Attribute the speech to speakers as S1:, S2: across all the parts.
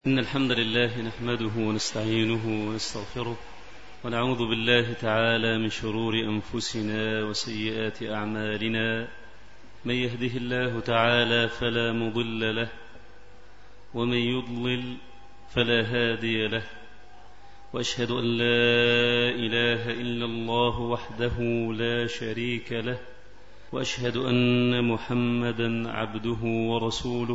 S1: إن الحمد لله نحمده ونستعينه ونستغفره ونعوذ بالله تعالى من شرور أنفسنا وسيئات أعمالنا. من يهده الله تعالى فلا مضل له ومن يضلل فلا هادي له، وأشهد أن لا إله إلا الله وحده لا شريك له، وأشهد أن محمدا عبده ورسوله.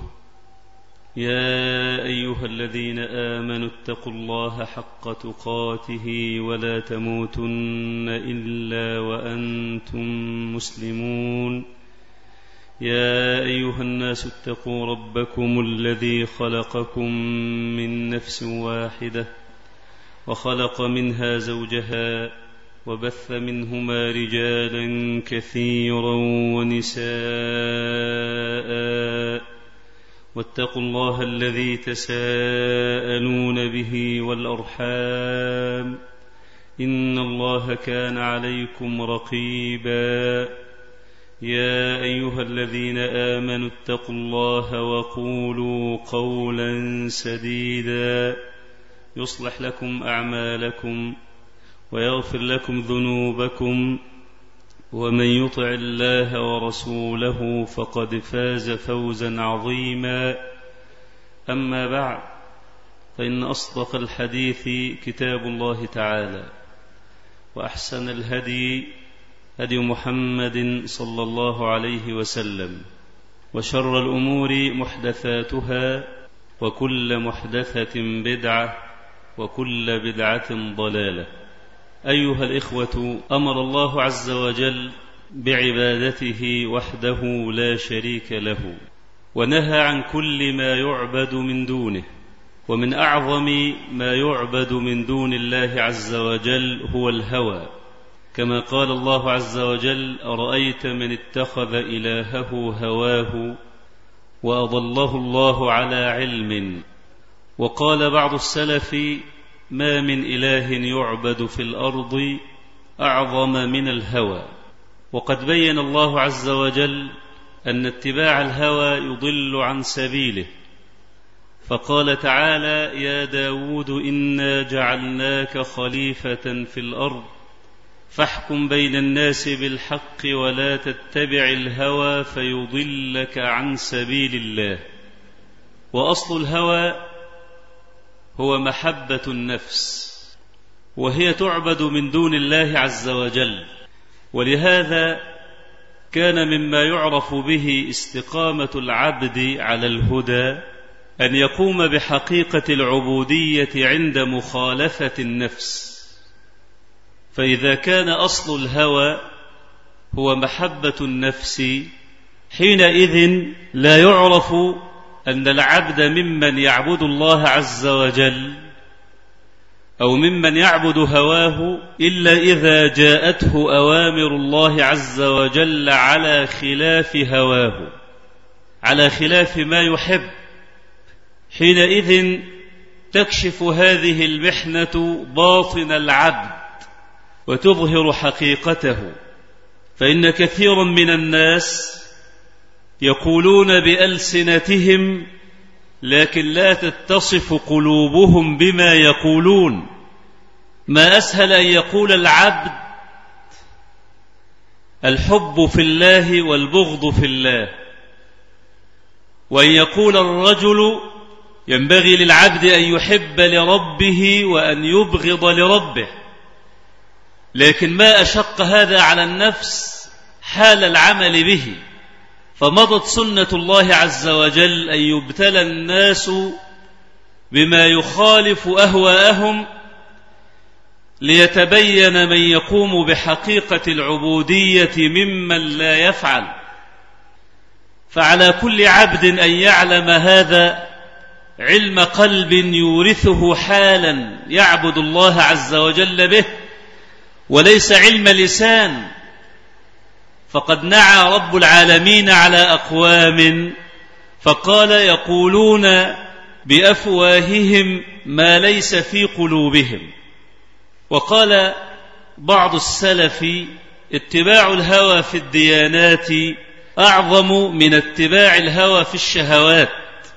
S1: يا أيها الذين آمنوا اتقوا الله حق تقاته ولا تموتن إلا وأنتم مسلمون. يا أيها الناس اتقوا ربكم الذي خلقكم من نفس واحدة وخلق منها زوجها وبث منهما رجالا كثيرا ونساء، واتقوا الله الذي تساءلون به والأرحام، إن الله كان عليكم رقيبا. يا أيها الذين آمنوا اتقوا الله وقولوا قولا سديدا يصلح لكم أعمالكم ويغفر لكم ذنوبكم، ومن يطع الله ورسوله فقد فاز فوزا عظيما. أما بعد، فإن أصدق الحديث كتاب الله تعالى، وأحسن الهدي هدي محمد صلى الله عليه وسلم، وشر الأمور محدثاتها، وكل محدثة بدعة، وكل بدعة ضلالة. أيها الإخوة، أمر الله عز وجل بعبادته وحده لا شريك له، ونهى عن كل ما يعبد من دونه. ومن أعظم ما يعبد من دون الله عز وجل هو الهوى، كما قال الله عز وجل: أرأيت من اتخذ إلهه هواه وأضله الله على علم. وقال بعض السلف: ما من إله يعبد في الأرض أعظم من الهوى. وقد بين الله عز وجل أن اتباع الهوى يضل عن سبيله، فقال تعالى: يا داود إنا جعلناك خليفة في الأرض فاحكم بين الناس بالحق ولا تتبع الهوى فيضلك عن سبيل الله. وأصل الهوى هو محبة النفس، وهي تعبد من دون الله عز وجل. ولهذا كان مما يعرف به استقامة العبد على الهدى أن يقوم بحقيقة العبودية عند مخالفة النفس. فإذا كان أصل الهوى هو محبة النفس، حينئذ لا يعرف أن العبد ممن يعبد الله عز وجل أو ممن يعبد هواه إلا إذا جاءته أوامر الله عز وجل على خلاف هواه، على خلاف ما يحب. حينئذ تكشف هذه المحنة باطن العبد وتظهر حقيقته. فإن كثيرا من الناس يقولون بألسنتهم لكن لا تتصف قلوبهم بما يقولون. ما أسهل أن يقول العبد الحب في الله والبغض في الله، وأن يقول الرجل ينبغي للعبد أن يحب لربه وأن يبغض لربه. لكن ما أشق هذا على النفس حال العمل به. فمضت سنة الله عز وجل أن يبتلى الناس بما يخالف أهواءهم ليتبين من يقوم بحقيقة العبودية ممن لا يفعل. فعلى كل عبد أن يعلم هذا علم قلب يورثه حالا يعبد الله عز وجل به، وليس علم لسان. فقد نعى رب العالمين على أقوام فقال: يقولون بأفواههم ما ليس في قلوبهم. وقال بعض السلف: اتباع الهوى في الديانات أعظم من اتباع الهوى في الشهوات.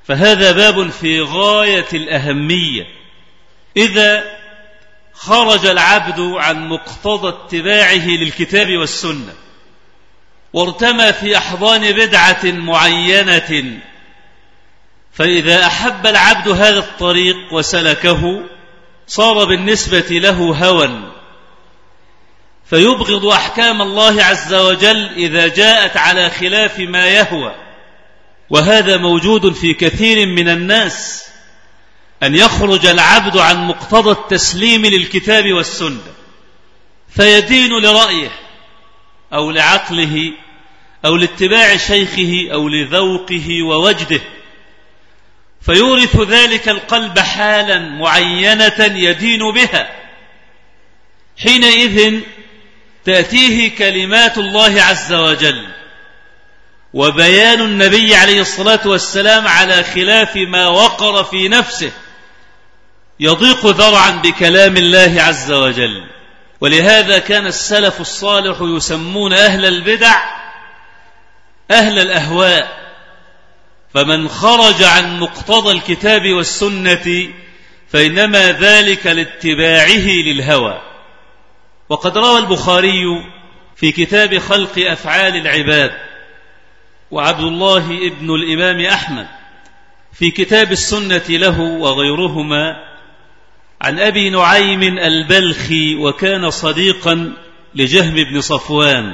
S1: فهذا باب في غاية الأهمية. إذا خرج العبد عن مقتضى اتباعه للكتاب والسنة وارتمى في أحضان بدعة معينة، فإذا أحب العبد هذا الطريق وسلكه صار بالنسبة له هوى، فيبغض أحكام الله عز وجل إذا جاءت على خلاف ما يهوى. وهذا موجود في كثير من الناس، أن يخرج العبد عن مقتضى التسليم للكتاب والسنة فيدين لرأيه أو لعقله أو لاتباع شيخه أو لذوقه ووجده، فيورث ذلك القلب حالا معينة يدين بها. حينئذ تأتيه كلمات الله عز وجل وبيان النبي عليه الصلاة والسلام على خلاف ما وقر في نفسه، يضيق ذرعا بكلام الله عز وجل. ولهذا كان السلف الصالح يسمون أهل البدع أهل الأهواء، فمن خرج عن مقتضى الكتاب والسنة فإنما ذلك لاتباعه للهوى. وقد روى البخاري في كتاب خلق أفعال العباد، وعبد الله ابن الإمام أحمد في كتاب السنة له وغيرهما عن أبي نعيم البلخي، وكان صديقا لجهم بن صفوان،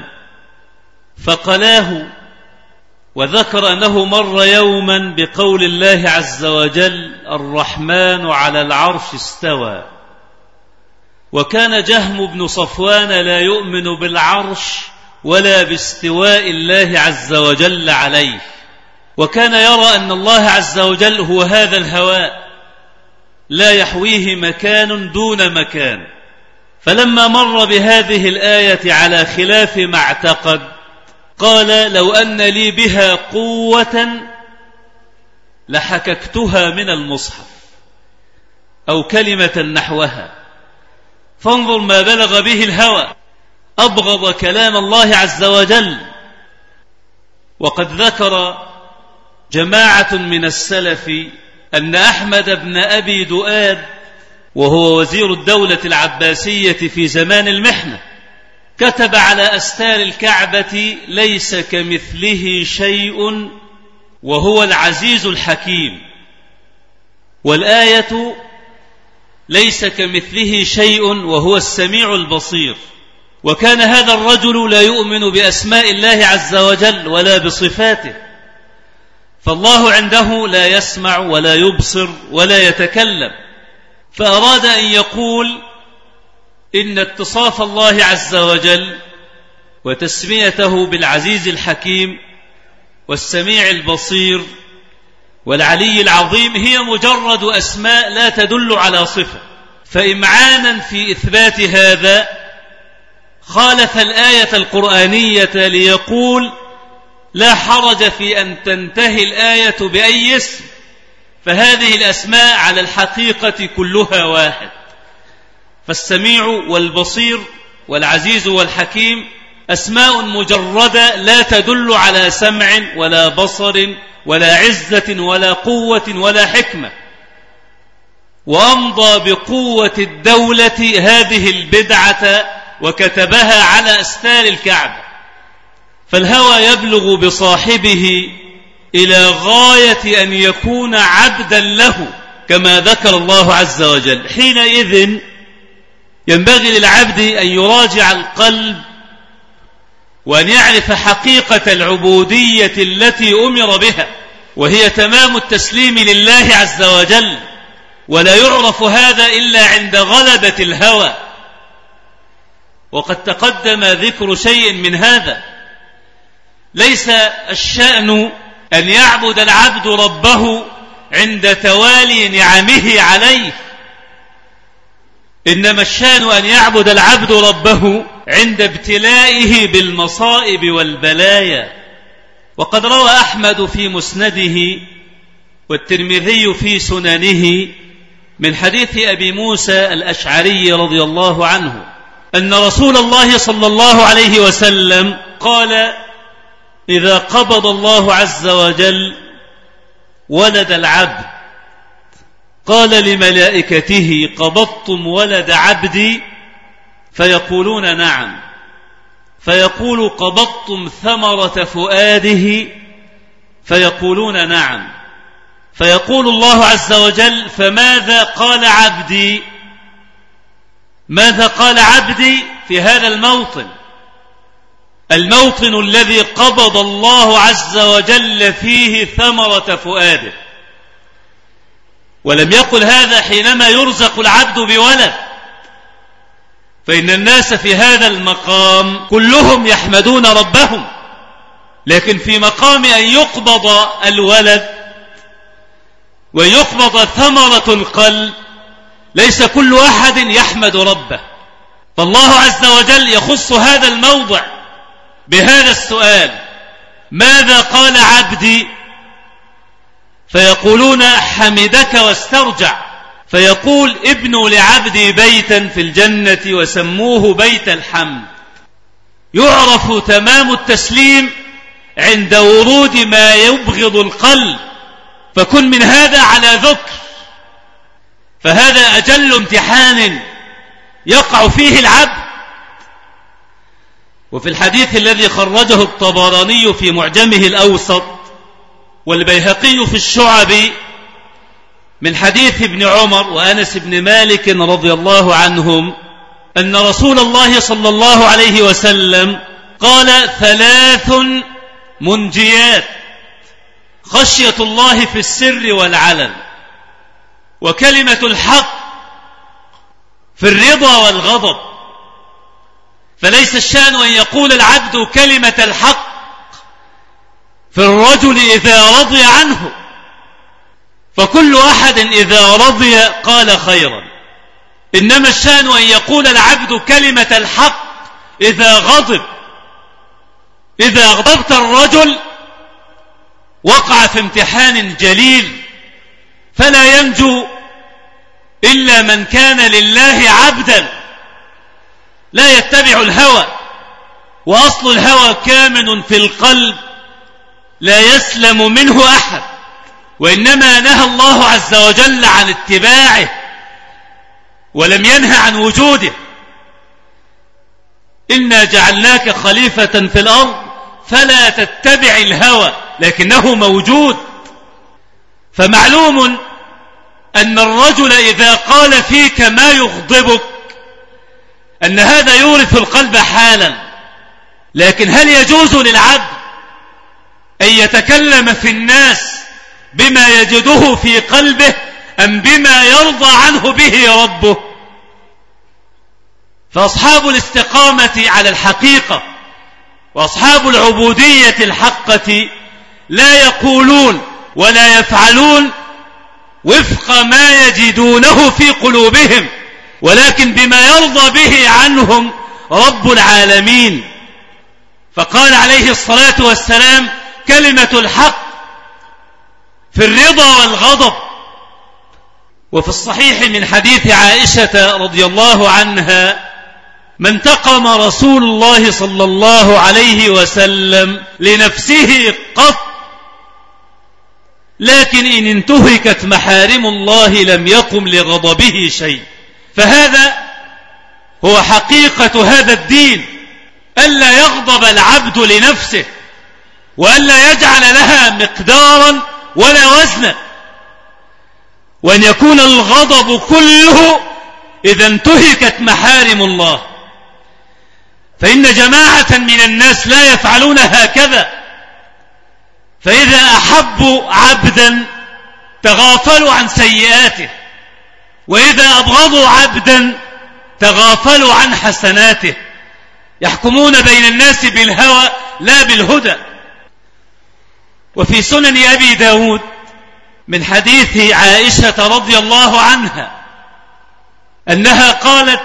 S1: فقلاه وذكر أنه مر يوما بقول الله عز وجل الرحمن على العرش استوى، وكان جهم بن صفوان لا يؤمن بالعرش ولا باستواء الله عز وجل عليه، وكان يرى أن الله عز وجل هو هذا الهواء لا يحويه مكان دون مكان. فلما مر بهذه الآية على خلاف ما اعتقد قال لو أن لي بها قوة لحككتها من المصحف أو كلمة نحوها. فانظر ما بلغ به الهوى، أبغض كلام الله عز وجل. وقد ذكر جماعة من السلف أن أحمد بن أبي دؤاد وهو وزير الدولة العباسية في زمان المحنة كتب على أستار الكعبة ليس كمثله شيء وهو العزيز الحكيم، والآية ليس كمثله شيء وهو السميع البصير. وكان هذا الرجل لا يؤمن بأسماء الله عز وجل ولا بصفاته، فالله عنده لا يسمع ولا يبصر ولا يتكلم، فأراد أن يقول إن اتصاف الله عز وجل وتسميته بالعزيز الحكيم والسميع البصير والعلي العظيم هي مجرد أسماء لا تدل على صفة. فإمعانا في إثبات هذا خالف الآية القرآنية ليقول لا حرج في أن تنتهي الآية بأي اسم، فهذه الأسماء على الحقيقة كلها واحد. فالسميع والبصير والعزيز والحكيم أسماء مجردة لا تدل على سمع ولا بصر ولا عزة ولا قوة ولا حكمة. وأمضى بقوة الدولة هذه البدعة وكتبها على أستار الكعبة. فالهوى يبلغ بصاحبه إلى غاية أن يكون عبدا له كما ذكر الله عز وجل. حينئذ ينبغي للعبد أن يراجع القلب وأن يعرف حقيقة العبودية التي أمر بها، وهي تمام التسليم لله عز وجل، ولا يعرف هذا إلا عند غلبة الهوى. وقد تقدم ذكر شيء من هذا. ليس الشأن أن يعبد العبد ربه عند توالي نعمه عليه، إنما الشأن أن يعبد العبد ربه عند ابتلائه بالمصائب والبلايا. وقد روى أحمد في مسنده والترمذي في سننه من حديث أبي موسى الأشعري رضي الله عنه أن رسول الله صلى الله عليه وسلم قال إذا قبض الله عز وجل ولد العبد قال لملائكته قبضتم ولد عبدي؟ فيقولون نعم. فيقول قبضتم ثمرة فؤاده؟ فيقولون نعم. فيقول الله عز وجل فماذا قال عبدي؟ ماذا قال عبدي في هذا الموطن؟ الموطن الذي قبض الله عز وجل فيه ثمرة فؤاده. ولم يقل هذا حينما يرزق العبد بولد، فإن الناس في هذا المقام كلهم يحمدون ربهم، لكن في مقام أن يقبض الولد ويقبض ثمرة القلب ليس كل أحد يحمد ربه. فالله عز وجل يخص هذا الموضع بهذا السؤال: ماذا قال عبدي؟ فيقولون حمدك واسترجع. فيقول ابنوا لعبدي بيتا في الجنة وسموه بيت الحمد. يعرف تمام التسليم عند ورود ما يبغض القلب، فكن من هذا على ذكر، فهذا أجل امتحان يقع فيه العبد. وفي الحديث الذي خرجه الطبراني في معجمه الأوسط والبيهقي في الشعب من حديث ابن عمر وأنس بن مالك رضي الله عنهم أن رسول الله صلى الله عليه وسلم قال: 3 منجيات: خشية الله في السر والعلن، وكلمة الحق في الرضا والغضب. فليس الشأن أن يقول العبد كلمة الحق في الرجل إذا رضي عنه، فكل أحد إذا رضي قال خيرا، إنما الشأن أن يقول العبد كلمة الحق إذا غضب. إذا أغضبت الرجل وقع في امتحان جليل، فلا ينجو إلا من كان لله عبدا لا يتبع الهوى، وأصل الهوى كامن في القلب لا يسلم منه أحد، وإنما نهى الله عز وجل عن اتباعه ولم ينهى عن وجوده. إنا جعلناك خليفة في الأرض فلا تتبع الهوى، لكنه موجود. فمعلوم أن الرجل إذا قال فيك ما يغضبك أن هذا يورث القلب حالا، لكن هل يجوز للعبد أن يتكلم في الناس بما يجده في قلبه أم بما يرضى عنه به ربه؟ فأصحاب الاستقامة على الحقيقة وأصحاب العبودية الحقة لا يقولون ولا يفعلون وفق ما يجدونه في قلوبهم، ولكن بما يرضى به عنهم رب العالمين. فقال عليه الصلاة والسلام: كلمة الحق في الرضا والغضب. وفي الصحيح من حديث عائشة رضي الله عنها: ما انتقم رسول الله صلى الله عليه وسلم لنفسه قط، لكن إن انتهكت محارم الله لم يقم لغضبه شيء. فهذا هو حقيقة هذا الدين، ألا يغضب العبد لنفسه، وألا يجعل لها مقدارا ولا وزنا، وأن يكون الغضب كله إذا انتهكت محارم الله. فإن جماعة من الناس لا يفعلون هكذا، فإذا أحبوا عبدا تغافلوا عن سيئاته، وإذا أبغضوا عبدا تغافلوا عن حسناته، يحكمون بين الناس بالهوى لا بالهدى. وفي سنن أبي داود من حديث عائشة رضي الله عنها أنها قالت: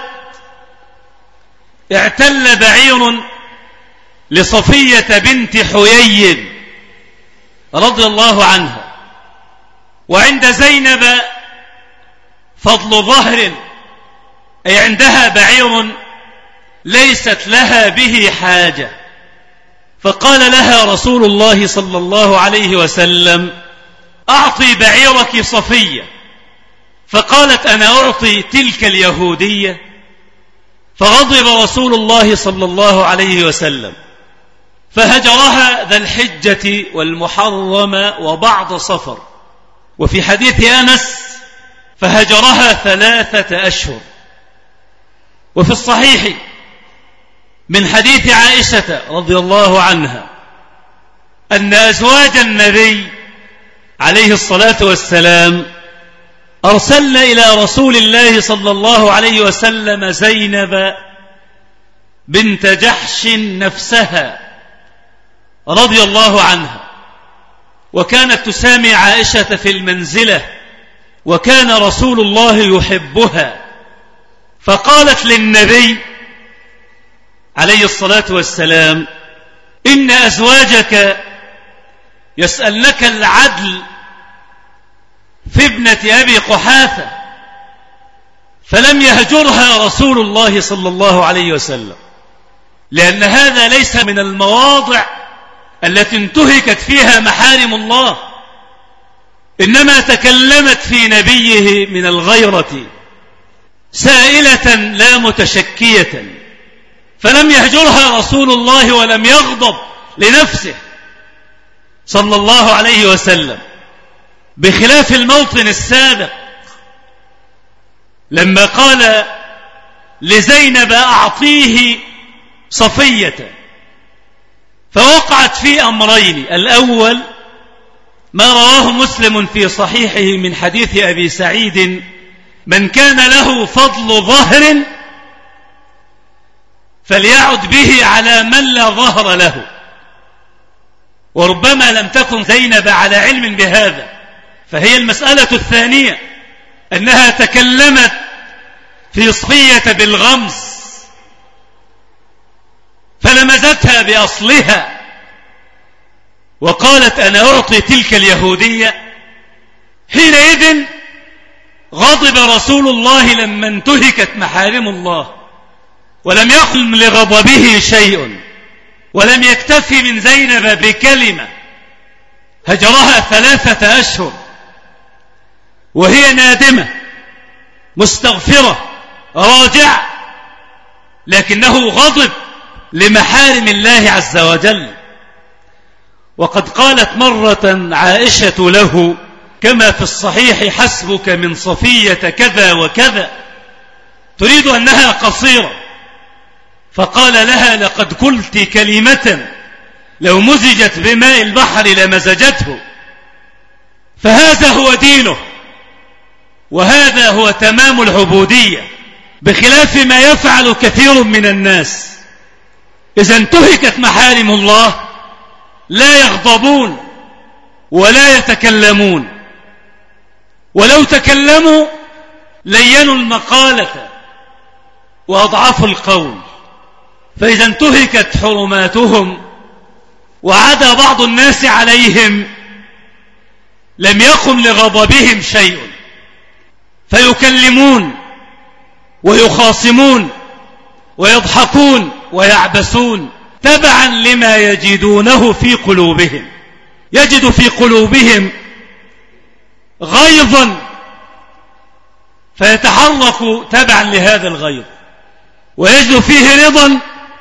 S1: اعتل بعير لصفية بنت حيي رضي الله عنها، وعند زينب فضل ظهر، أي عندها بعير ليست لها به حاجة. فقال لها رسول الله صلى الله عليه وسلم: أعطي بعيرك صفية، فقالت أنا أعطي تلك اليهودية. فغضب رسول الله صلى الله عليه وسلم فهجرها ذا الحجة والمحرم وبعض صفر. وفي حديث أنس فهجرها 3 أشهر. وفي الصحيح من حديث عائشة رضي الله عنها أن أزواج النبي عليه الصلاة والسلام أرسلن إلى رسول الله صلى الله عليه وسلم زينب بنت جحش نفسها رضي الله عنها، وكانت تسامي عائشة في المنزلة، وكان رسول الله يحبها. فقالت للنبي عليه الصلاة والسلام إن أزواجك يسألنك العدل في ابنة أبي قحافة، فلم يهجرها رسول الله صلى الله عليه وسلم، لأن هذا ليس من المواضع التي انتهكت فيها محارم الله، إنما تكلمت في نبيه من الغيرة سائلة لا متشكية، فلم يهجرها رسول الله ولم يغضب لنفسه صلى الله عليه وسلم، بخلاف الموطن السابق لما قال لزينب أعطيه صفية، فوقعت في أمرين: الأول ما رواه مسلم في صحيحه من حديث أبي سعيد: من كان له فضل ظهر فليعد به على من لا ظهر له. وربما لم تكن زينب على علم بهذا، فهي المسألة الثانية أنها تكلمت في صفية بالغمز فلمزتها بأصلها وقالت أنا أعطي تلك اليهودية. حينئذ غضب رسول الله لما انتهكت محارم الله، ولم يقم لغضبه شيء، ولم يكتفي من زينب بكلمة، هجرها 3 أشهر وهي نادمة مستغفرة راجعة، لكنه غضب لمحارم الله عز وجل. وقد قالت مرة عائشة له كما في الصحيح: حسبك من صفية كذا وكذا، تريد أنها قصيرة، فقال لها: لقد قلت كلمة لو مزجت بماء البحر لمزجته. فهذا هو دينه، وهذا هو تمام العبودية، بخلاف ما يفعل كثير من الناس. إذا انتهكت محارم الله لا يغضبون ولا يتكلمون، ولو تكلموا لينوا المقالة وأضعفوا القول. فإذا انتهكت حرماتهم وعدا بعض الناس عليهم لم يقم لغضبهم شيء، فيكلمون ويخاصمون ويضحكون ويعبسون تبعا لما يجدونه في قلوبهم. يجد في قلوبهم غيظا فيتحرك تبعا لهذا الغيظ، ويجد فيه رضا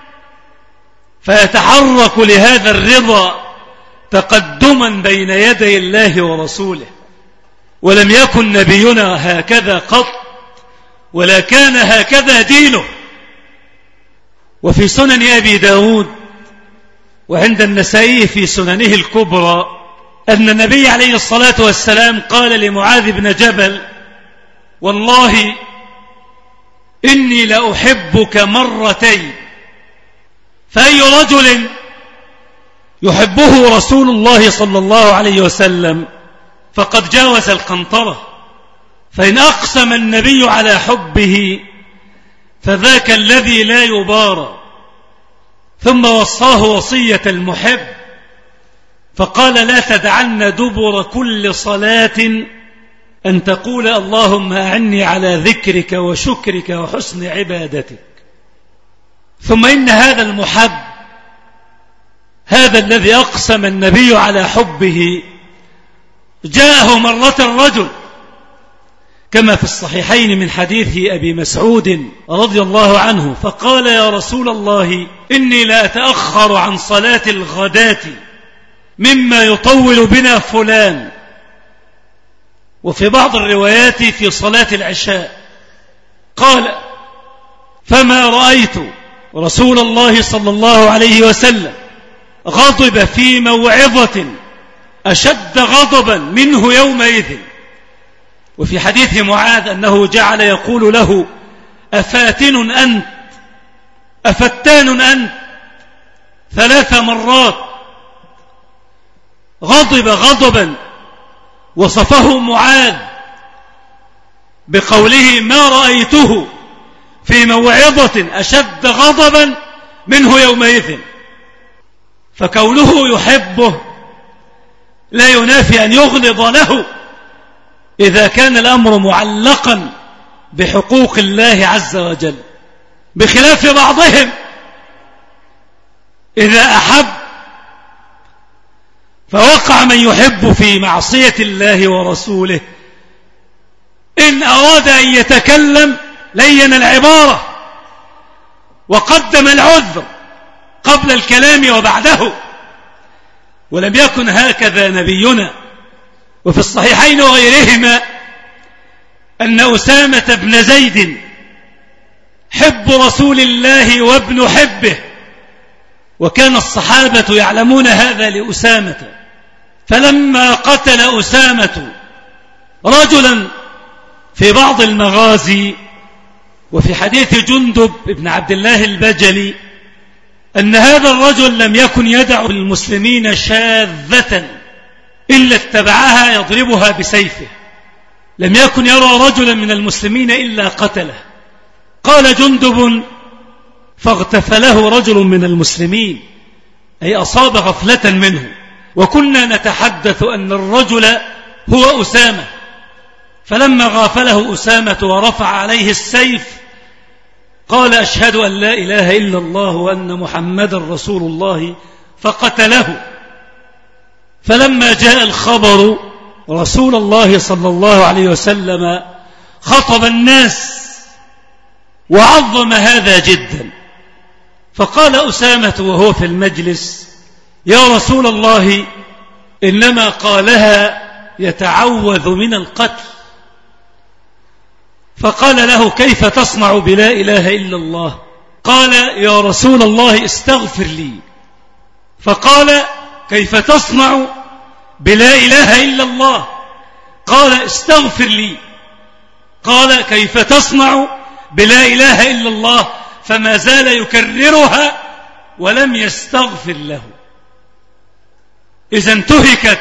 S1: فيتحرك لهذا الرضا تقدما بين يدي الله ورسوله. ولم يكن نبينا هكذا قط، ولا كان هكذا دينه. وفي سنن أبي داود وعند النسائي في سننه الكبرى أن النبي عليه الصلاة والسلام قال لمعاذ بن جبل: والله إني لأحبك مرتين. فأي رجل يحبه رسول الله صلى الله عليه وسلم فقد جاوز القنطرة. فإن أقسم النبي على حبه فذاك الذي لا يبارى. ثم وصاه وصية المحب فقال: لا تدعن دبر كل صلاة أن تقول اللهم أعني على ذكرك وشكرك وحسن عبادتك. ثم إن هذا المحب، هذا الذي أقسم النبي على حبه،
S2: جاءه مرة الرجل كما في الصحيحين من حديث أبي مسعود رضي الله عنه، فقال: يا رسول الله، إني لا أتأخر عن صلاة الغداة مما يطول بنا فلان. وفي بعض الروايات في صلاة العشاء. قال: فما رأيت رسول الله صلى الله عليه وسلم غضب في موعظة أشد غضبا منه يومئذ. وفي حديث معاذ أنه جعل يقول له: أفاتن أنت، أفتان أنت، 3 مرات. غضب غضبا وصفه معاذ بقوله: ما رأيته في موعظة أشد غضبا منه يومئذ. فكونه يحبه لا ينافي أن يغلظ له إذا كان الأمر معلقا بحقوق الله عز وجل، بخلاف بعضهم إذا أحب فوقع من يحب في معصية الله ورسوله، إن أراد أن يتكلم لين العبارة وقدم العذر قبل الكلام وبعده، ولم يكن هكذا نبينا. وفي الصحيحين وغيرهما أن أسامة بن زيد حب رسول الله وابن حبه، وكان الصحابة يعلمون هذا لأسامة، فلما قتل أسامة رجلا في بعض المغازي، وفي حديث جندب بن عبد الله البجلي أن هذا الرجل لم يكن يدع المسلمين شاذة إلا اتبعها يضربها بسيفه، لم يكن يرى رجلا من المسلمين إلا قتله. قال جندب: فاغتفله رجل من المسلمين، أي أصاب غفلة منه، وكنا نتحدث أن الرجل هو أسامة. فلما غافله أسامة ورفع عليه السيف قال: أشهد أن لا إله إلا الله وأن محمد رسول الله، فقتله. فلما جاء الخبر رسول الله صلى الله عليه وسلم خطب الناس وعظم هذا جدا، فقال أسامة وهو في المجلس: يا رسول الله، إنما قالها يتعوذ من القتل. فقال له: كيف تصنع بلا إله إلا الله؟ قال: يا رسول الله، استغفر لي. فقال: كيف تصنع بلا إله إلا الله؟ قال: استغفر لي. قال: كيف تصنع بلا إله إلا الله؟ فما زال يكررها ولم يستغفر له. إذا انتهكت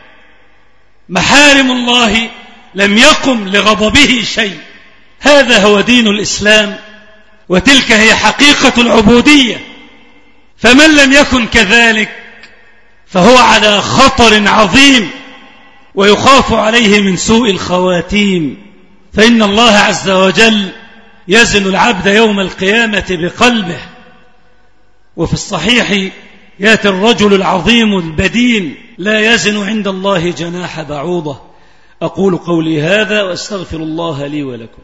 S2: محارم الله لم يقم لغضبه شيء. هذا هو دين الإسلام، وتلك هي حقيقة العبودية. فمن لم يكن كذلك فهو على خطر عظيم، ويخاف عليه من سوء الخواتيم، فإن الله عز وجل يزن العبد يوم القيامة بقلبه. وفي الصحيح: يأتي الرجل العظيم البدين لا يزن عند الله جناح بعوضة. أقول قولي هذا وأستغفر الله لي ولكم.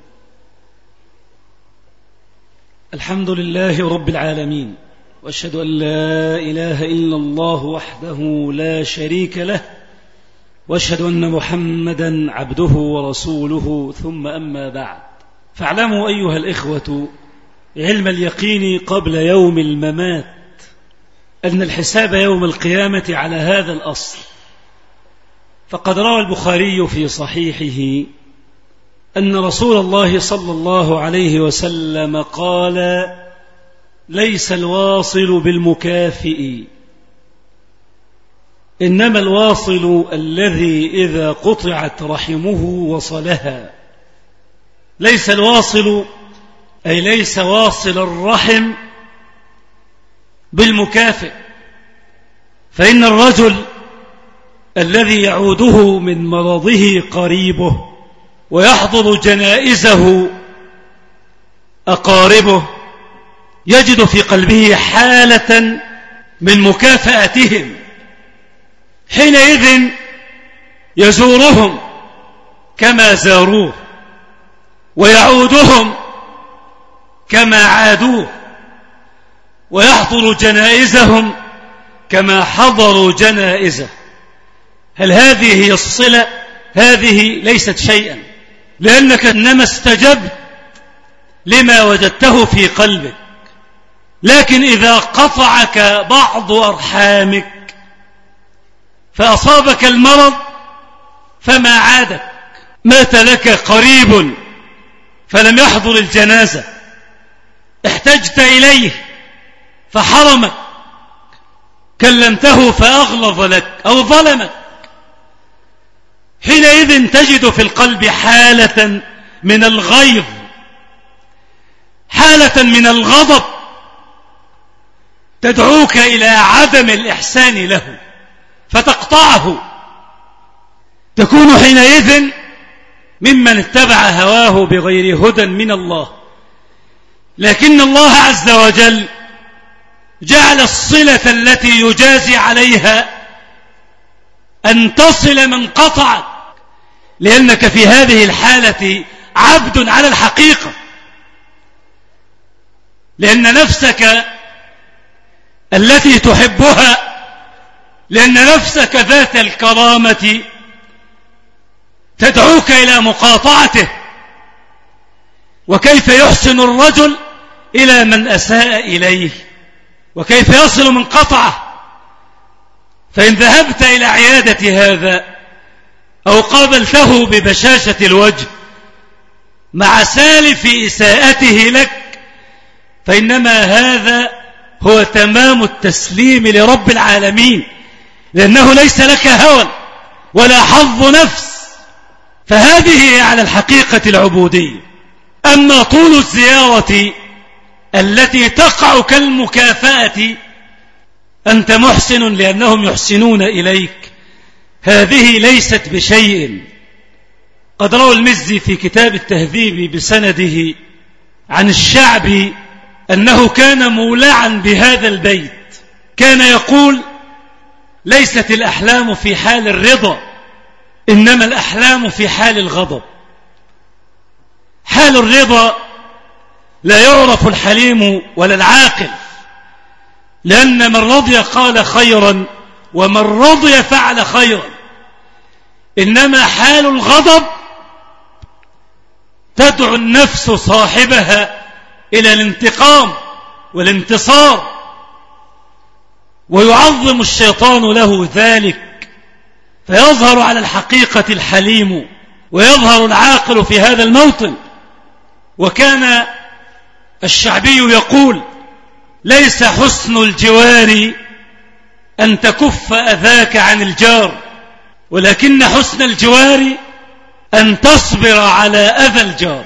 S2: الحمد لله رب العالمين، وأشهد أن لا إله إلا الله وحده لا شريك له، وأشهد أن محمدا عبده ورسوله، ثم أما بعد. فاعلموا أيها الإخوة علم اليقين قبل يوم الممات أن الحساب يوم القيامة على هذا الأصل. فقد روى البخاري في صحيحه أن رسول الله صلى الله عليه وسلم قال: ليس الواصل بالمكافئ، إنما الواصل الذي إذا قطعت رحمه وصلها. ليس الواصل أي ليس واصل الرحم بالمكافئ، فإن الرجل الذي يعوده من مرضه قريبه ويحضر جنائزه أقاربه يجد في قلبه حالة من مكافأتهم، حينئذ يزورهم كما زاروه ويعودهم كما عادوه ويحضر جنائزهم كما حضروا جنائزه. هل هذه هي الصلة؟ هذه ليست شيئا، لأنك إنما استجبت لما وجدته في قلبك. لكن إذا قطعك بعض أرحامك فأصابك المرض فما عادك، مات لك قريب فلم يحضر الجنازة، احتجت إليه فحرمك، كلمته فأغلظ لك أو ظلمك، حينئذ تجد في القلب حالة من الغيظ، حالة من الغضب تدعوك إلى عدم الإحسان له فتقطعه. تكون حينئذ ممن اتبع هواه بغير هدى من الله. لكن الله عز وجل جعل الصلة التي يجازي عليها أن تصل من قطعك، لأنك في هذه الحالة عبد على الحقيقة، لأن نفسك التي تحبها، لأن نفسك ذات الكرامة تدعوك إلى مقاطعته. وكيف يحسن الرجل إلى من أساء إليه؟ وكيف يصل من قطعه؟ فإن ذهبت إلى عيادة هذا أو قابلته ببشاشة الوجه مع سالف إساءته لك، فإنما هذا هو تمام التسليم لرب العالمين، لأنه ليس لك هوى ولا حظ نفس، فهذه هي على الحقيقة العبودية. أما طول الزيارة التي تقع كالمكافأة، أنت محسن لأنهم يحسنون إليك، هذه ليست بشيء. قد روى المزي في كتاب التهذيب بسنده عن الشعبي أنه كان مولعا بهذا البيت، كان يقول: ليست الأحلام في حال الرضا، إنما الأحلام في حال الغضب. حال الرضا لا يعرف الحليم ولا العاقل، لأن من رضي قال خيرا ومن رضي فعل خيرا. إنما حال الغضب تدعو النفس صاحبها إلى الانتقام والانتصار، ويعظم الشيطان له ذلك، فيظهر على الحقيقة الحليم ويظهر العاقل في هذا الموطن. وكان الشعبي يقول: ليس حسن الجوار أن تكف أذاك عن الجار، ولكن حسن الجوار أن تصبر على أذى الجار.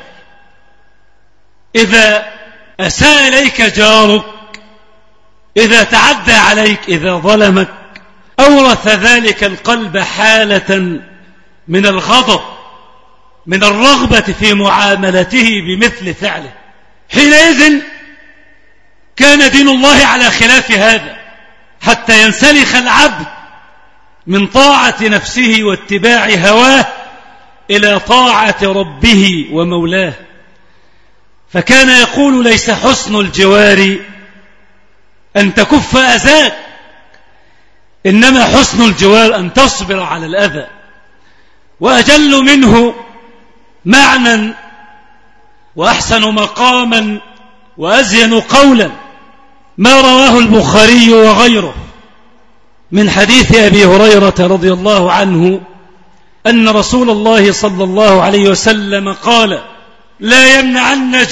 S2: إذا أساء إليك جارك، إذا تعدى عليك، إذا ظلمك، أورث ذلك القلب حالة من الغضب، من الرغبة في معاملته بمثل فعله. حينئذ كان دين الله على خلاف هذا، حتى ينسلخ العبد من طاعة نفسه واتباع هواه إلى طاعة ربه ومولاه. فكان يقول: ليس حسن الجوار أن تكف أذاك، إنما حسن الجوار أن تصبر على الأذى. وأجل منه معنى وأحسن مقاما وأزين قولا ما رواه البخاري وغيره من حديث أبي هريرة رضي الله عنه أن رسول الله صلى الله عليه وسلم قال: لا يمنعن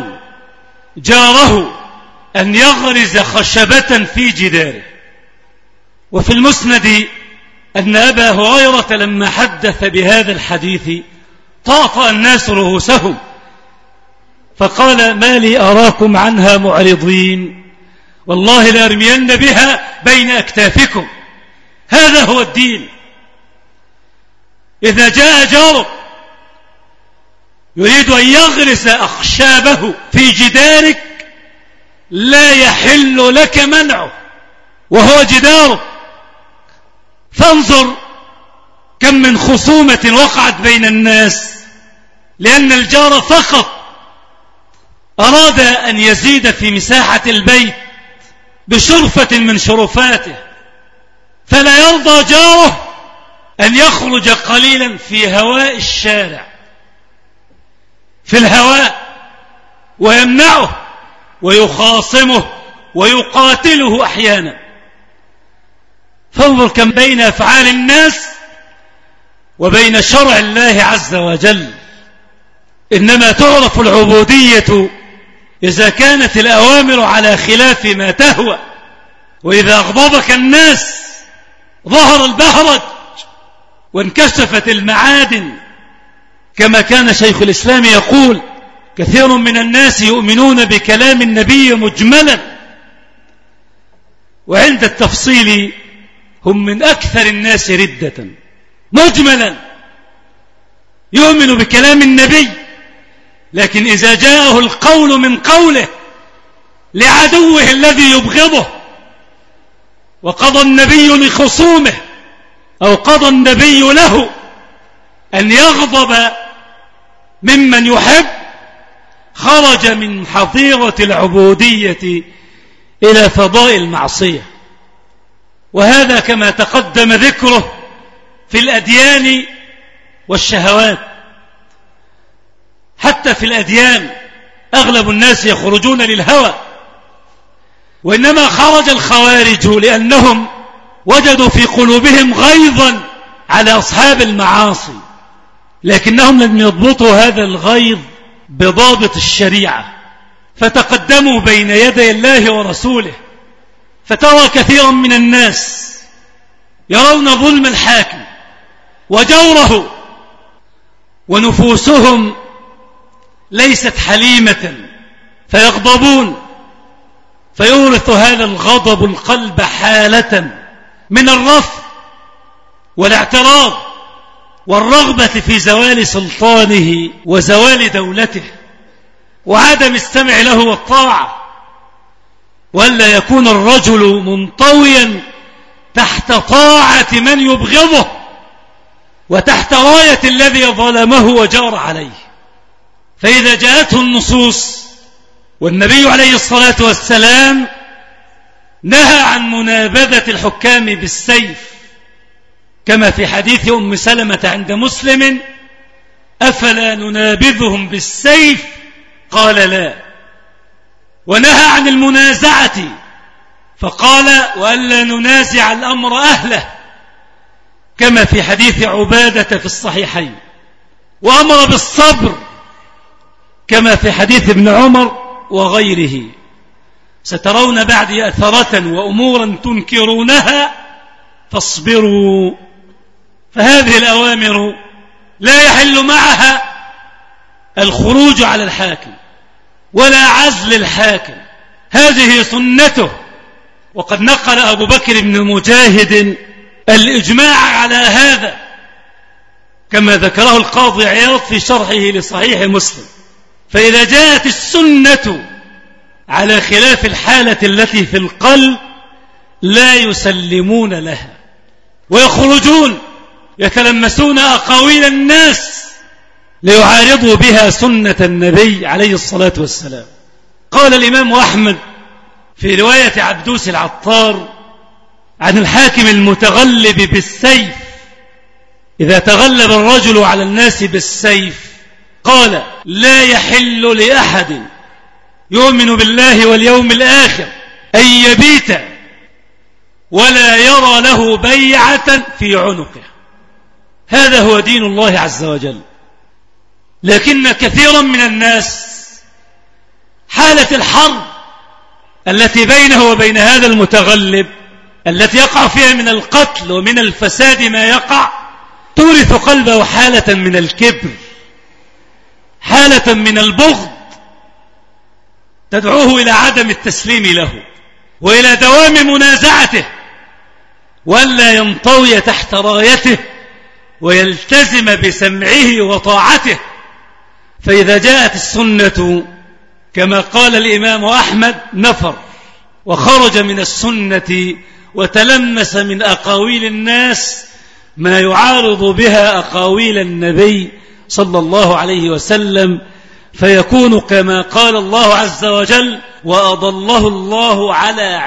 S2: جاره أن يغرز خشبة في جداره. وفي المسند أن أبا هريرة لما حدث بهذا الحديث طاطأ الناس رؤوسهم، فقال: ما لي أراكم عنها معرضين، والله لأرمين بها بين أكتافكم. هذا هو الدين. إذا جاء جارك يريد أن يغرس أخشابه في جدارك، لا يحل لك منعه، وهو جدارك. فانظر كم من خصومة وقعت بين الناس لأن الجار فقط أراد أن يزيد في مساحة البيت بشرفة من شرفاته، فلا يرضى جاره أن يخرج قليلا في هواء الشارع في الهواء، ويمنعه ويخاصمه ويقاتله أحيانا. فانظر كم بين أفعال الناس وبين شرع الله عز وجل. إنما تعرف العبودية إذا كانت الأوامر على خلاف ما تهوى، وإذا أغضبك الناس ظهر البهرج وانكشفت المعادن، كما كان شيخ الإسلام يقول: كثير من الناس يؤمنون بكلام النبي مجملا، وعند التفصيل هم من أكثر الناس ردة. مجملا يؤمن بكلام النبي، لكن إذا جاءه القول من قوله لعدوه الذي يبغضه، وقضى النبي لخصومه أو قضى النبي له أن يغضب ممن يحب، خرج من حظيرة العبودية إلى فضاء المعصية. وهذا كما تقدم ذكره في الأديان والشهوات. حتى في الأديان أغلب الناس يخرجون للهوى، وإنما خرج الخوارج لأنهم وجدوا في قلوبهم غيظا على أصحاب المعاصي، لكنهم لم يضبطوا هذا الغيظ بضابط الشريعة، فتقدموا بين يدي الله ورسوله. فترى كثيرا من الناس يرون ظلم الحاكم وجوره، ونفوسهم ليست حليمة، فيغضبون، فيورث هذا الغضب القلب حالة من الرفض والاعتراض والرغبة في زوال سلطانه وزوال دولته وعدم السمع له والطاعة، ولا يكون الرجل منطويا تحت طاعة من يبغضه وتحت راية الذي ظلمه وجار عليه. فإذا جاءته النصوص والنبي عليه الصلاة والسلام نهى عن منابذة الحكام بالسيف، كما في حديث أم سلمة عند مسلم: أفلا ننابذهم بالسيف؟ قال لا. ونهى عن المنازعة فقال: وألا ننازع الأمر أهله، كما في حديث عبادة في الصحيحين. وأمر بالصبر، كما في حديث ابن عمر وغيره: سترون بعدي أثرة وأمورا تنكرونها فاصبروا. فهذه الأوامر لا يحل معها الخروج على الحاكم ولا عزل الحاكم، هذه سنته. وقد نقل أبو بكر بن مجاهد الإجماع على هذا، كما ذكره القاضي عياض في شرحه لصحيح مسلم. فإذا جاءت السنة على خلاف الحالة التي في القلب لا يسلمون لها، ويخرجون يتلمسون أقاويل الناس ليعارضوا بها سنة النبي عليه الصلاة والسلام. قال الإمام أحمد في رواية عبدوس العطار عن الحاكم المتغلب بالسيف: إذا تغلب الرجل على الناس بالسيف قال: لا يحل لأحد يؤمن بالله واليوم الآخر أن يبيت ولا يرى له بيعة في عنقه. هذا هو دين الله عز وجل. لكن كثيرا من الناس حالة الحرب التي بينه وبين هذا المتغلب، التي يقع فيها من القتل ومن الفساد ما يقع، تورث قلبه حالة من الكبر، حالة من البغض، تدعوه إلى عدم التسليم له وإلى دوام منازعته، وألا ينطوي تحت رايته ويلتزم بسمعه وطاعته. فإذا جاءت السنة كما قال الإمام أحمد نفر وخرج من السنة وتلمس من أقاويل الناس ما يعارض بها أقاويل النبي صلى الله عليه وسلم، فيكون كما قال الله عز وجل: وأضله الله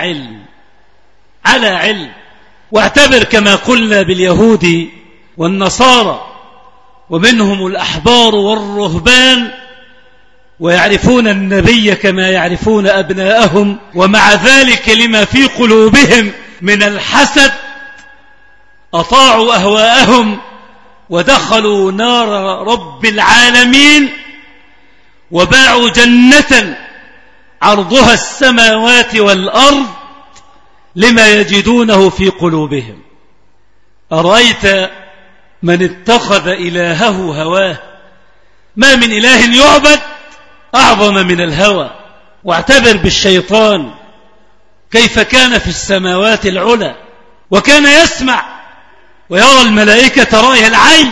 S2: على علم. واعتبر كما قلنا باليهود والنصارى، ومنهم الأحبار والرهبان، ويعرفون النبي كما يعرفون أبناءهم، ومع ذلك لما في قلوبهم من الحسد أطاعوا أهواءهم ودخلوا نار رب العالمين، وباعوا جنة عرضها السماوات والأرض لما يجدونه في قلوبهم. أرأيت من اتخذ إلهه هواه؟ ما من إله يعبد أعظم من الهوى. واعتبر بالشيطان كيف كان في السماوات العلى، وكان يسمع ويرى الملائكة رأي العين،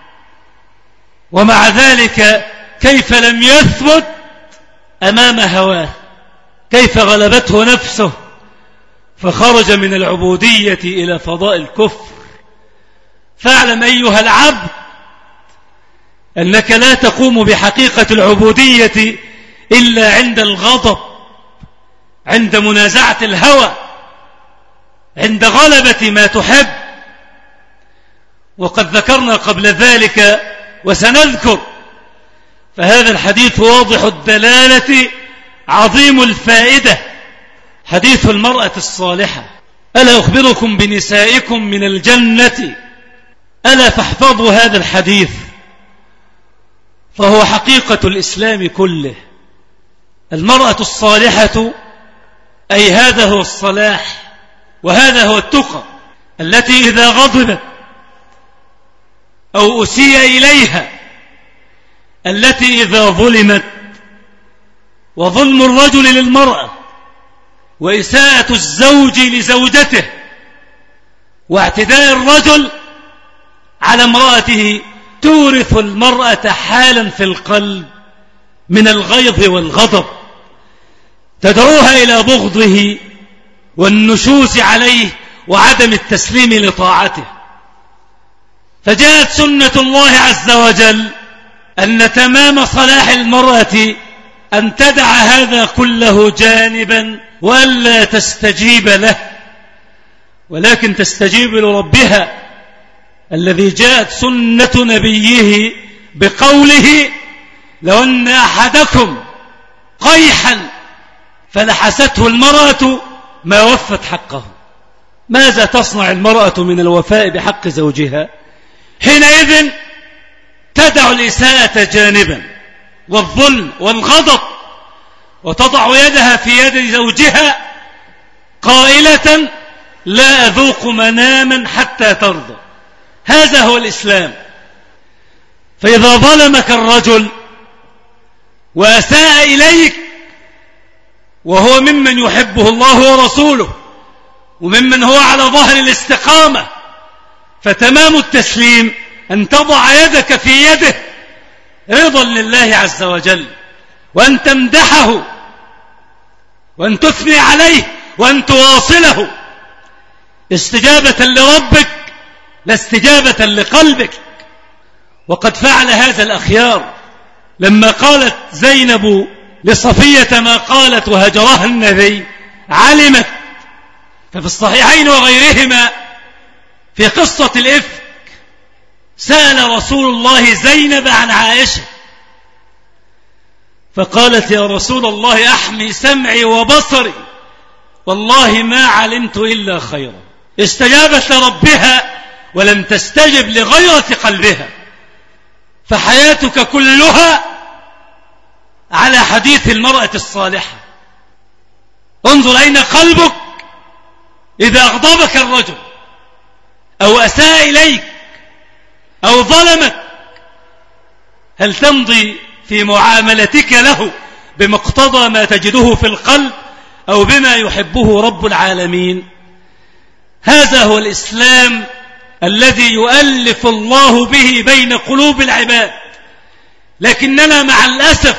S2: ومع ذلك كيف لم يثبت أمام هواه، كيف غلبته نفسه فخرج من العبودية إلى فضاء الكفر. فاعلم أيها العبد أنك لا تقوم بحقيقة العبودية إلا عند الغضب، عند منازعة الهوى، عند غلبة ما تحب. وقد ذكرنا قبل ذلك وسنذكر، فهذا الحديث واضح الدلالة عظيم الفائدة، حديث المرأة الصالحة. ألا أخبركم بنسائكم من الجنة؟ ألا فاحفظوا هذا الحديث، فهو حقيقة الإسلام كله. المرأة الصالحة أي هذا هو الصلاح، وهذا هو التقى، التي إذا غضبت أو أسيء إليها، التي إذا ظلمت، وظلم الرجل للمرأة وإساءة الزوج لزوجته واعتداء الرجل على امرأته تورث المرأة حالا في القلب من الغيظ والغضب، تدعوها إلى بغضه والنشوز عليه وعدم التسليم لطاعته. فجاءت سنة الله عز وجل أن تمام صلاح المرأة أن تدع هذا كله جانبا وألا تستجيب له، ولكن تستجيب لربها الذي جاءت سنة نبيه بقوله: لو أن أحدكم قيحا فلحسته المرأة ما وفت حقه. ماذا تصنع المرأة من الوفاء بحق زوجها؟ حينئذ تدع الإساءة جانبا والظلم والغضب، وتضع يدها في يد زوجها قائلة: لا أذوق مناما حتى ترضى. هذا هو الإسلام. فإذا ظلمك الرجل وأساء إليك وهو ممن يحبه الله ورسوله وممن هو على ظهر الاستقامة، فتمام التسليم أن تضع يدك في يده رضا لله عز وجل، وأن تمدحه وأن تثني عليه وأن تواصله، استجابة لربك لا استجابة لقلبك. وقد فعل هذا الأخيار لما قالت زينب لصفية ما قالت وهجرها النبي، علمت. ففي الصحيحين وغيرهما في قصة الإفك سأل رسول الله زينب عن عائشة، فقالت: يا رسول الله أحمي سمعي وبصري، والله ما علمت إلا خيرا. استجابت لربها ولم تستجب لغيرة قلبها. فحياتك كلها على حديث المرأة الصالحة. انظر أين قلبك إذا أغضبك الرجل أو أساء إليك أو ظلمك، هل تمضي في معاملتك له بمقتضى ما تجده في القلب أو بما يحبه رب العالمين؟ هذا هو الإسلام الذي يؤلف الله به بين قلوب العباد. لكننا مع الأسف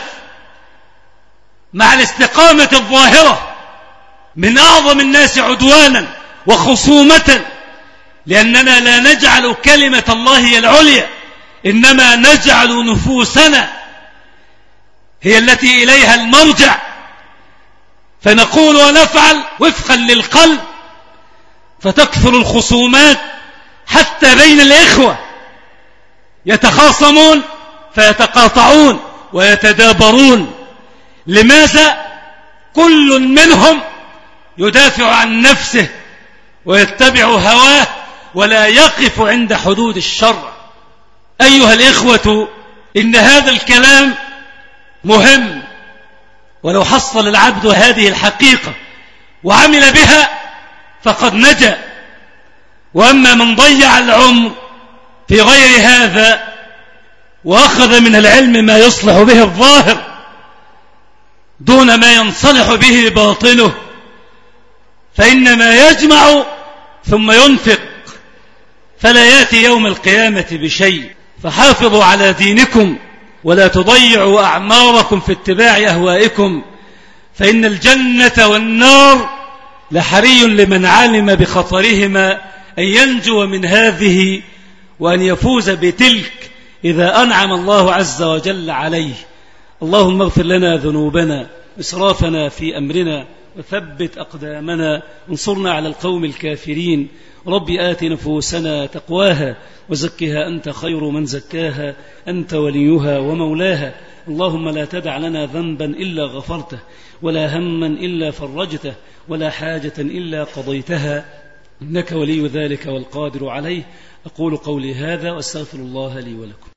S2: مع الاستقامة الظاهرة من أعظم الناس عدوانا وخصومة لأننا لا نجعل كلمة الله هي العليا، إنما نجعل نفوسنا هي التي إليها المرجع، فنقول ونفعل وفقا للقلب، فتكثر الخصومات حتى بين الإخوة، يتخاصمون فيتقاطعون ويتدابرون. لماذا؟ كل منهم يدافع عن نفسه ويتبع هواه ولا يقف عند حدود الشرع. أيها الإخوة، إن هذا الكلام مهم، ولو حصل العبد هذه الحقيقة وعمل بها فقد نجا. وأما من ضيع العمر في غير هذا وأخذ من العلم ما يصلح به الظاهر دون ما ينصلح به باطنه، فإنما يجمع ثم ينفق فلا يأتي يوم القيامة بشيء. فحافظوا على دينكم ولا تضيعوا أعماركم في اتباع أهوائكم، فإن الجنة والنار لحري لمن علم بخطرهما أن ينجو من هذه وأن يفوز بتلك إذا أنعم الله عز وجل عليه. اللهم اغفر لنا ذنوبنا إسرافنا في أمرنا وثبت أقدامنا انصرنا على القوم الكافرين. رب آت نفوسنا تقواها وزكها أنت خير من زكاها أنت وليها ومولاها. اللهم لا تدع لنا ذنبا إلا غفرته ولا هما إلا فرجته ولا حاجة إلا قضيتها إنك ولي ذلك والقادر عليه. أقول قولي هذا وأستغفر الله لي ولكم.